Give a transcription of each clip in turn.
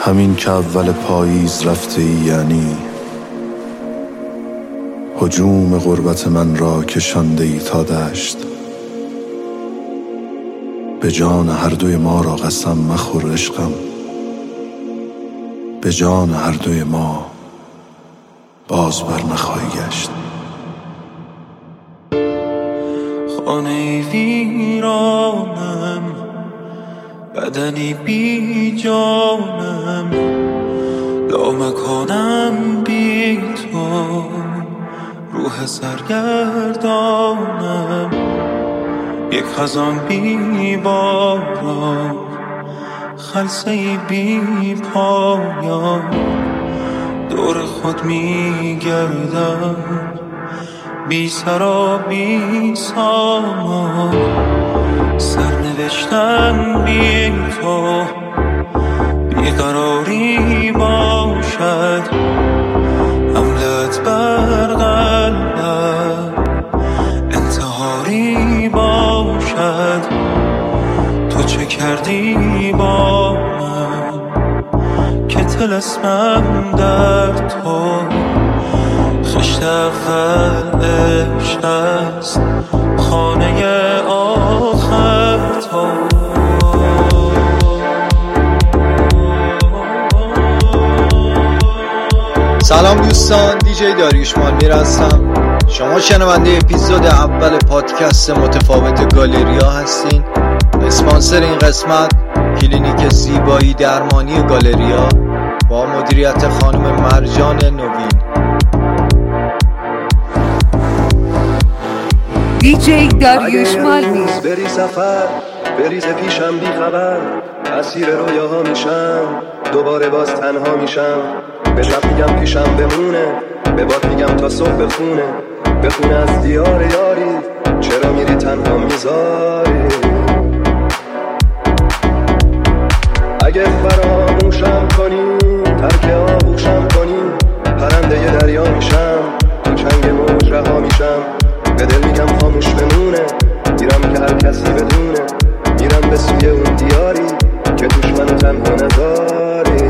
همین که اول پاییز رفته ای، یعنی هجوم غربت من را کشانده ای تا دشت. به جان هر دوی ما را قسم مخور عشقم، به جان هر دوی ما باز بر نخواهی گشت. خانه ویرانم، بدنی بی جانم، لامکانم بی تو، روح سرگردانم، یک خزان بی باران، خلسه‌ای بی پایان، دور خود می گردم، بی سرا بی سامان، سرنوشتم بی تو، بیقراری باشد، حملت بر قلبم انتحاری باشد. تو چه کردی با من که طلسمم در تو، خشت اول عشق است، خانه آخر تو. سلام دوستان، دیجی داریوش مالمیر هستم. شما شنونده اپیزود اول پادکست متفاوت گالریا هستین. اسپانسر این قسمت کلینیک زیبایی درمانی گالریا با مدیریت خانم مرجان نوین. دیجی داریوش مالمیر. بری سفر بریز پیشم بی خبر، اسیر رویاها میشم، دوباره باز تنها میشم. به شب میگم پیشم بمونه، به باد میگم تا صبح بخونه از دیار یاری، چرا میری تنها میذاری. اگه فراموشم کنی، ترک آغوشم کنی، پرنده ی دریا میشم، تو چنگ موج رها میشم. به دل میگم خاموش بمونه، میرم که هر کسی بدونه، میرم به سوی اون دیاری که توش منو تنها نذاری.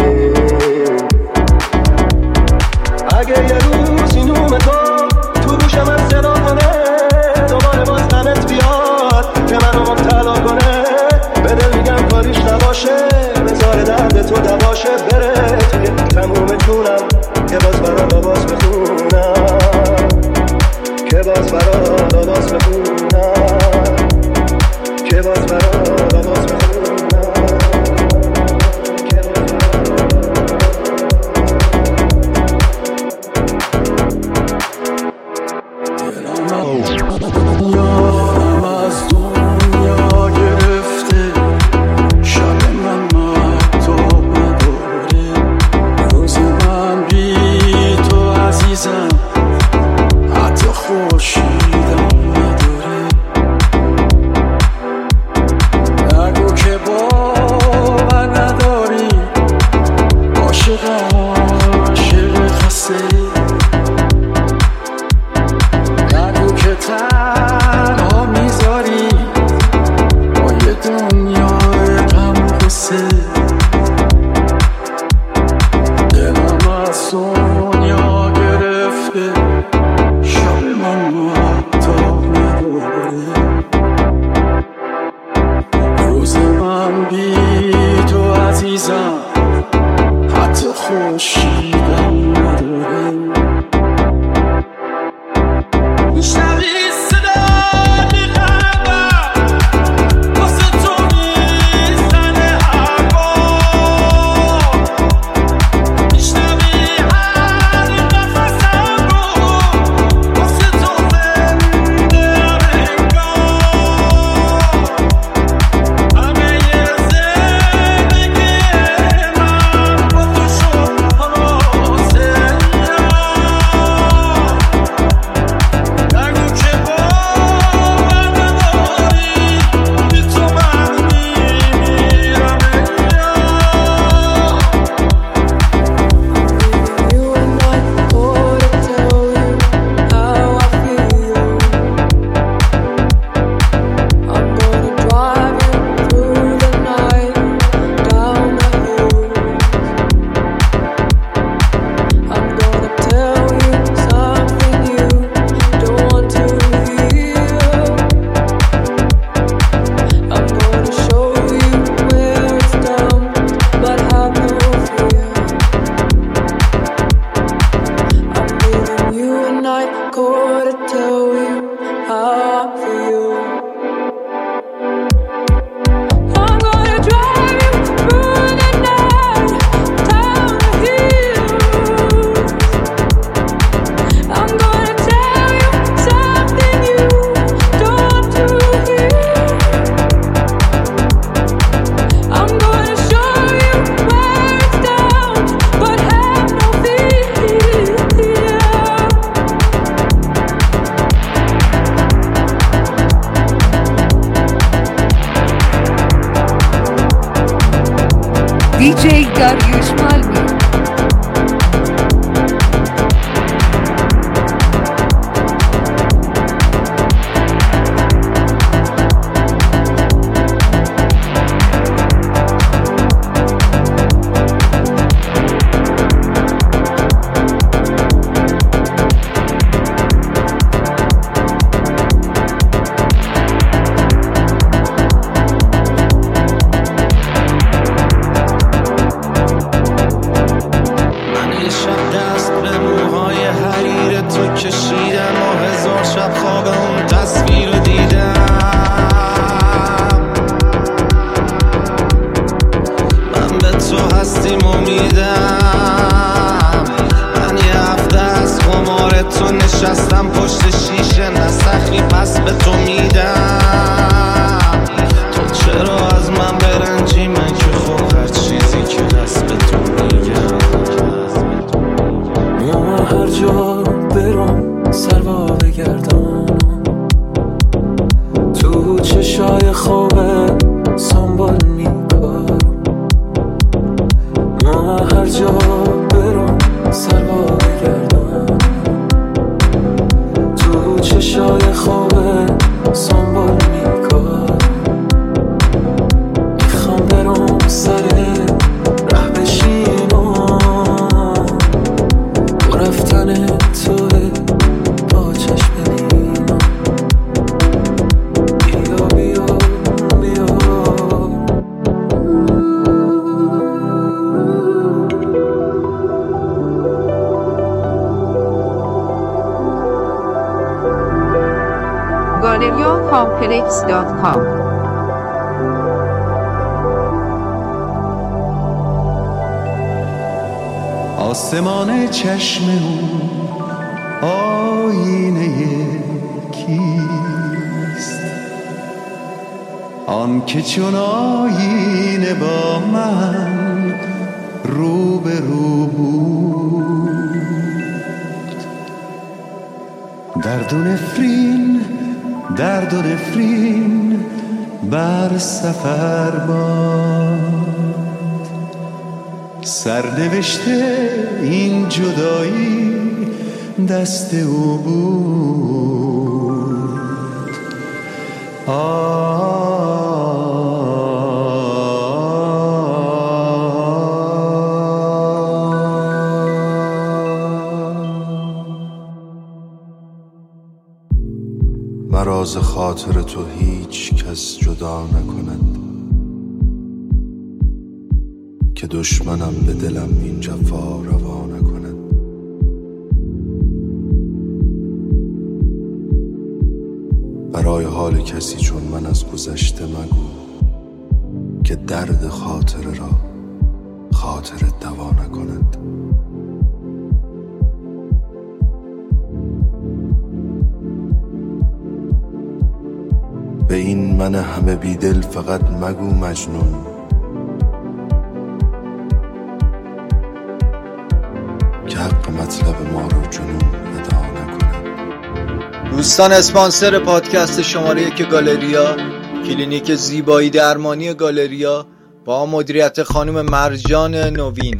اگه یه روز این نوم تو گوشم از صدا کنه، دوباره باز غمت بیاد که منو مبتلا کنه، به دل میگم کاریش نباشه، بذار درد تو دواشه، بره توی تموم جونم که باز برام آواز بخونم، که باز برام آواز بخونم، که باز برام آواز بخونم. DJ Dariush Malmi. نشستم پشت شیشه نسخی پس به تو میدم تو چرا از من برنجی من که خب هر چیزی که هست به تو میگم من هر جا برم سروا بگردم تو چشای خوبه سنبال میکارم من هر جا برم سروا بگردم چشای خوبه سنبال میکار میخوام برام سر ره بشینم با رفتن توه با چشم ببینم بیا بیا بیا GaleriaComplex.com آسمان چشم او آینه کیست آن که چون آینه با من رو به رو بود درد و نفرین بر سفر باد سرنوشته این جدایی دست او بود مرا ز خاطر تو هیچ کس جدا نکند که دشمنم به دلم این جفا روا نکند برای حال کسی چون من از گذشته مگو که درد خاطره را خاطرت دوا نکند به این من همه بیدل فقط مگو مجنون که حق مطلب ما رو جنون ادا نکنه. دوستان، اسپانسر پادکست شماره 1 گالریا، کلینیک زیبایی درمانی گالریا با مدیریت خانم مرجان نوین.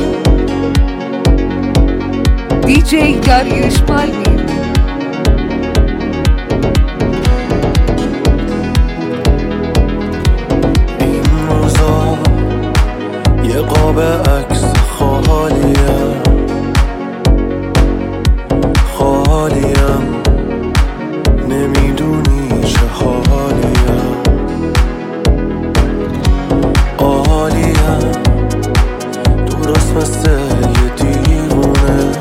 DJ Dariush Malmi. یه قاب عکس خالیم نمیدونی چه حالیم عالیم درست مثل یه دیوونه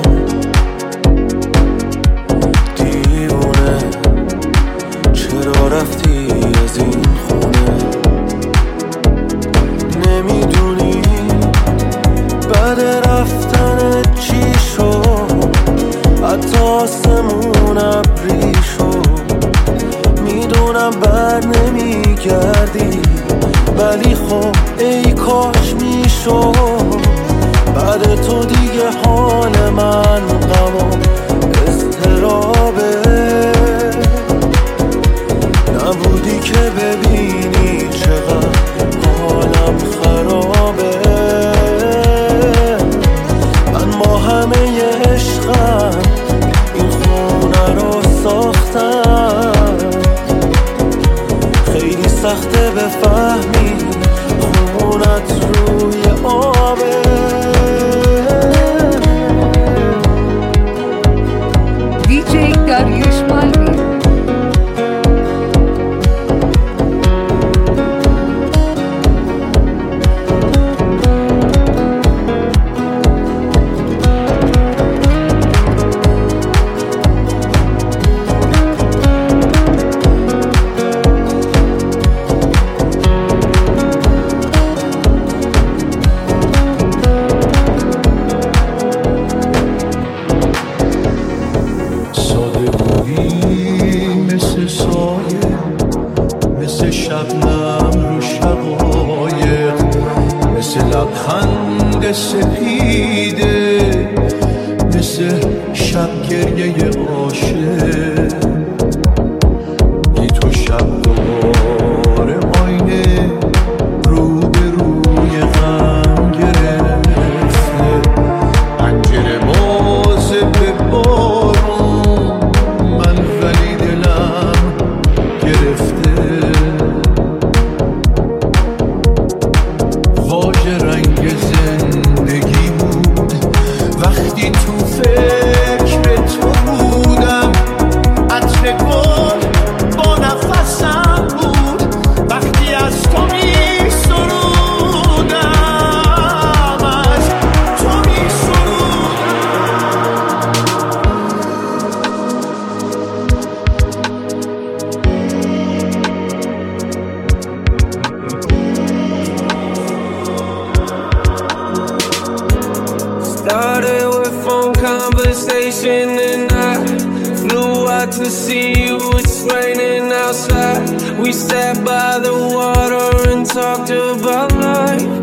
چرا رفتی از این خونه نمیدونی بعد رفتن چی شد حتی آسمون ابری شد میدونم بر نمیگردی ولی خب ای کاش میشد بعد تو دیگه حال من غم و اضطرابه نبودی که ببینی چقدر حالم خرابه من با همه عشقم این خونه رو ساختم خیلی سخته بفهمی خونت روی آبه دیجی داریوش مالمی لبخند سپیده مثل شب گریه عاشق بی تو شب دوباره آینه رو به روی غم گرفته پنجره باز به بارون من ولی دلم گرفته رنگ زندگی بود وقتی تو فکر تو بودم عطر گل با نفسم بود وقتی از تو می سرودم از تو می Started with phone conversation and I flew out to see you. It's raining outside. We sat by the water and talked about life.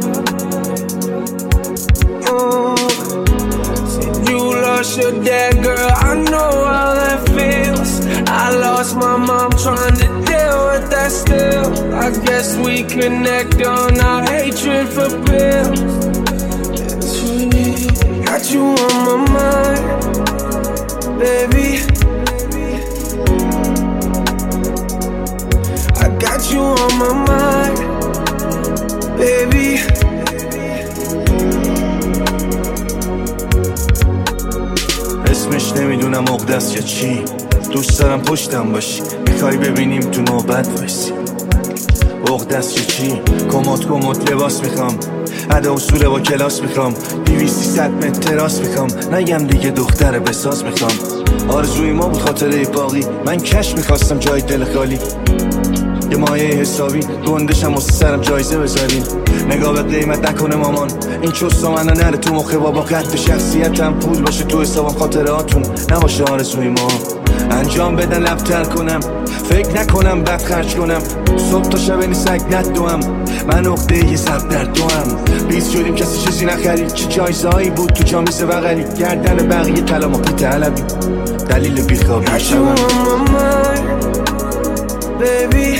Said you lost your dad, girl. I know how that feels. I lost my mom trying to deal with that still. I guess we connect on our hatred for pills. Got you on my mind, baby. I got you on my mind, baby. اسمش نمیدونم عقده‌ست یا چی دوست دارم پشتم باشی میخوای ببینیم تو نوبت وایسی عقده‌ست یا چی کمد لباس میخوام ادا اصول با کلاس میخوام 200 متر تراس میخوام نگم دیگه دختر بساز میخوام آرزوی ما بود خاطره باقی من کش میخواستم جای دل خالی یه مایه حسابی گندشم واسه سرم جایزه بذارین نگاه به قیمت نکنه مامان این چوستا منو نره تو مخه بابا قد شخصیتم پول باشه تو حسابم خاطراتون نباشه آرزوی ما انجام بدن لبتر کنم فکر نکنم بد خرج کنم صبح تا شب سگ ندوم من عقده یه سب در دوام بیز شدیم کسی چیزی نخرید چه جایزهایی بود تو جامیز بغلی گردن بقیه طلا ما پیت علبی دلیل بیخوابی شبم Baby,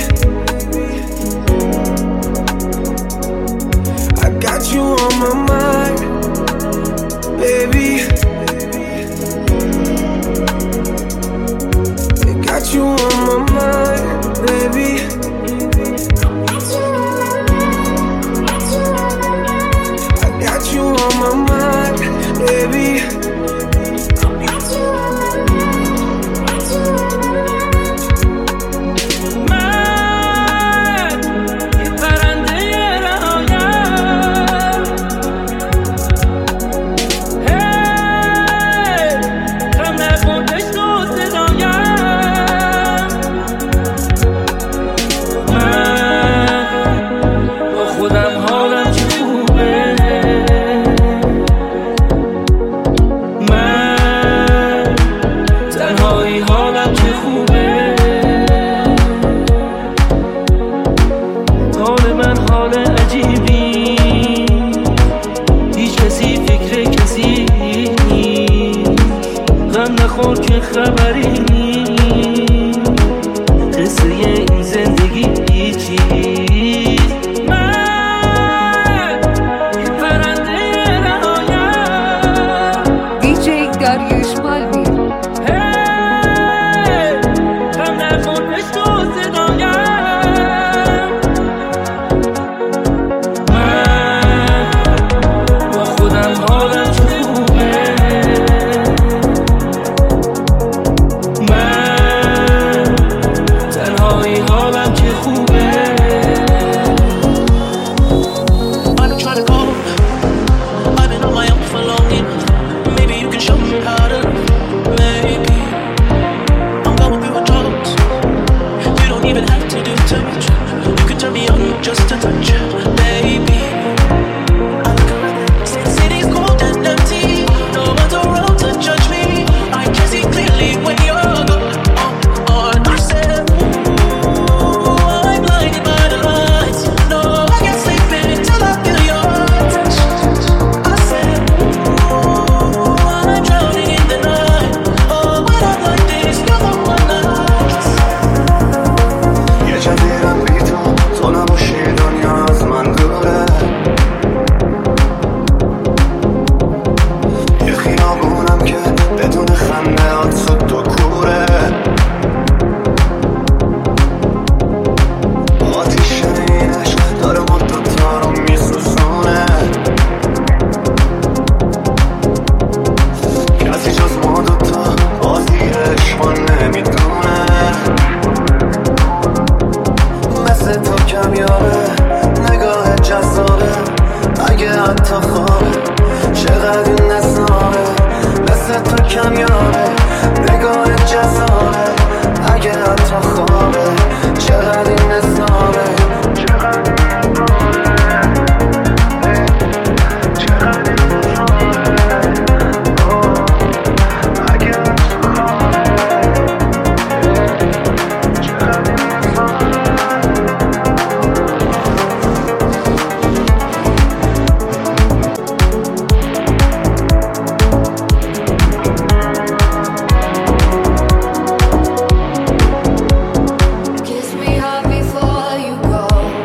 I got you on my mind, baby. I got you on my mind, baby. خبری قصه این زندگی چیست من یه پرنده رهایم دیجی داریوش مالوی غم نکن عشق و صدایم من با خودم حالم چه خوبه من تنهایی حالم چه خوبه I've been trying to call, I've been on my own for long enough. Maybe you can show me how to love. Maybe I'm going through a drought. You don't even have to do too much. You can turn me on just a touch. Baby, I look around, city's cold and empty. No one's around to judge me. I can see clearly when you're gone. I said, ooh, I'm blinded by the lights. No, I can't sleep until I feel your touch. I said, ooh, I'm drowning in the night. Oh, when I'm like this, you're the one I kiss. یه جدیدم بی تو نباشی دنیا از من دوره یه خیابونم که بدون خنده هات صد تو کوره آتیش این عشق داره ما دوتا رو میسوزونه کسی جز ما دوتا بازی عشقا نمیدونه مثل تو کمیابه نگاه جذابه اگه حتی خوابه چقدر این نصابه مثل تو کمیابه نگاه جذابه اگه حتی خوابه چقدر این نصابه Kiss me hard before you go.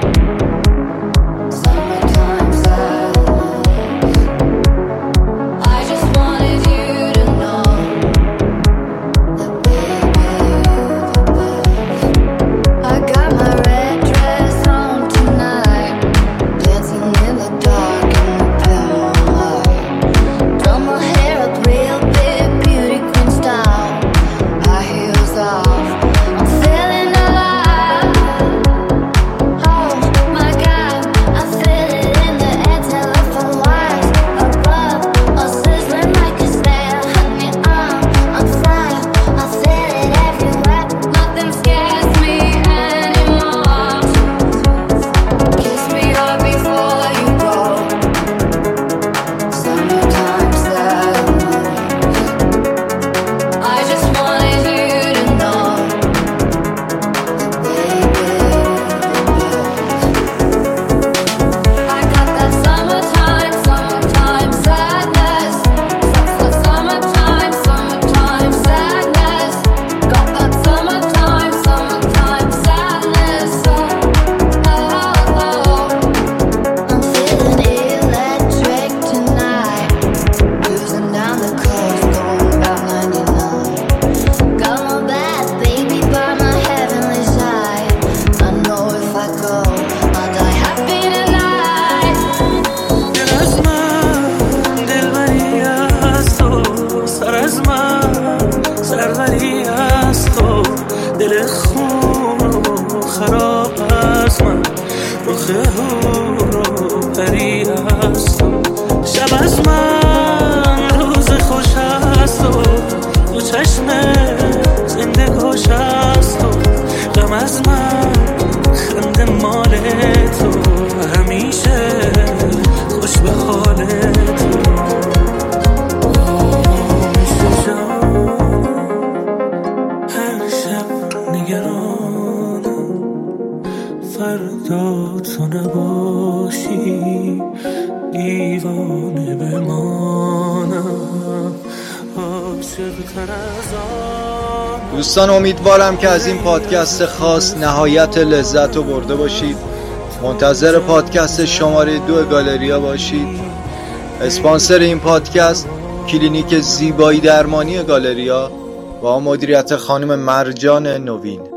Summertime sadness. I just wanted you to know that baby you're the best. I got my red dress on tonight, dancing in the dark in the pale light. Done my hair up real big, beauty queen style. High heels off, I'm feeling alive. Oh my God, I feel it in the air, telephone wires above, all sizzling like a snare. Honey, I'm on fire, I feel it everywhere. Nothing scares me anymore. Kiss me hard before you go. Summertime sadness. I just wanted you to know that baby you're the best. I got that summertime sadness. Summertime sadness. Got that summertime sadness. I'm feeling electric tonight. Cruising down the coast, going about 99. Got my bad baby by my heavenly side. I know if I go, I'll die happy tonight. دل از من دلبری از تو سر از من سروری از تو دل خون و خراب از من رخ هور و پری از تو شب از من روز خوش از تو تو چشم زنده گوش از تو غم از من خنده مال تو همیشه خوش به حال تو میشه جان هر شب نگرانم فردا تو نباشی دیوانه بمانم دوستان امیدوارم که از این پادکست خاص نهایت لذت رو برده باشید. منتظر پادکست شماره 2 گالریا باشید. اسپانسر این پادکست کلینیک زیبایی درمانی گالریا با مدیریت خانم مرجان نوین.